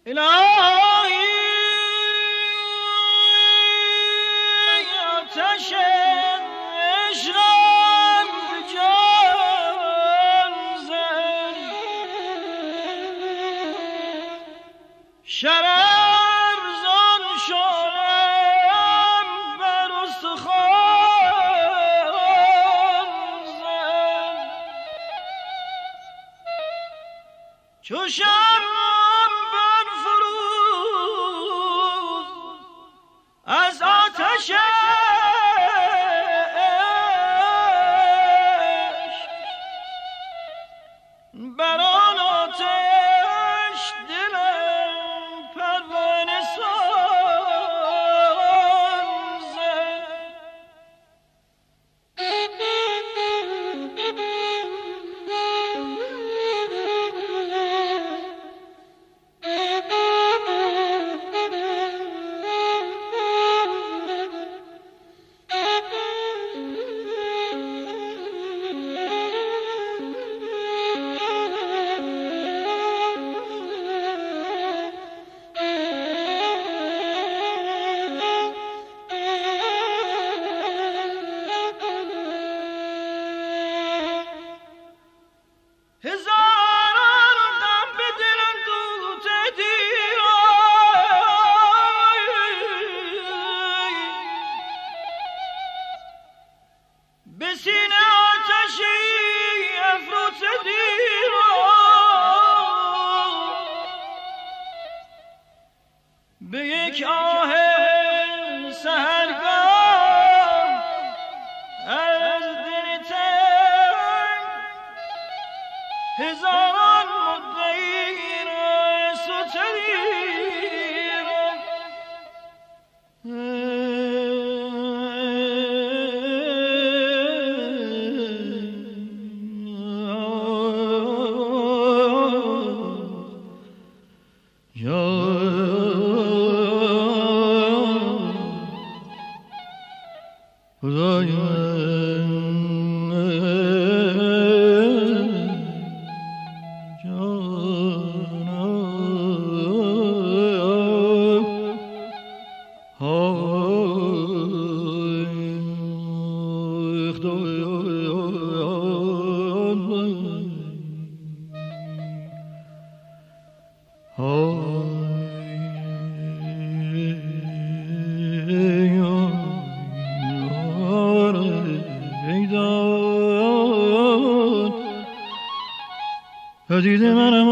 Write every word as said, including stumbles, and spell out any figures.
الهی آتش عشقم به جان زن، شرر زان شانم بر استخوان زن، چو شمعم برفروز از آتش بر آن آتش دلم پروانه سان زد. هزاران غم به دلم دوخته دیرای، به سینه آتشی افروخته دیرای، به یک آه سحرگاه از دل تنگ هزاران مدعی را ستیرم. دیده منم